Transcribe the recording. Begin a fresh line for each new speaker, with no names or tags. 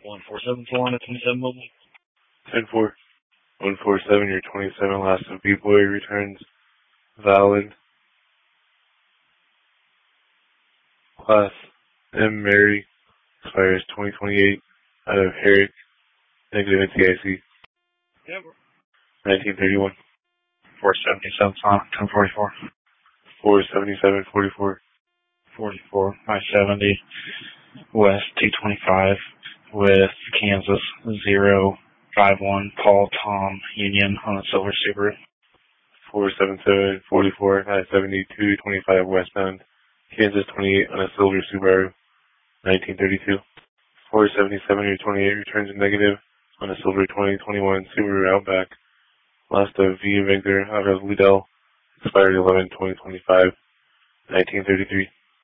1474 on a 27 mobile.
10-4. 147, your 27 last of B-Boy returns valid. Class M. Mary expires 2028 out of Herrick, negative NCIC.
Yeah, bro.
1931.
477 on 1044.
477, 44.
44, I-70, West 225 with Kansas 051, Paul Tom Union on a silver Subaru.
477, 44, I-70, 225 westbound, Kansas 28 on a silver Subaru, 1932. 477, your 28 returns negative on a silver 2021 Subaru Outback. Last of V. Victor out of Liddell, expired 11/2025, 1933.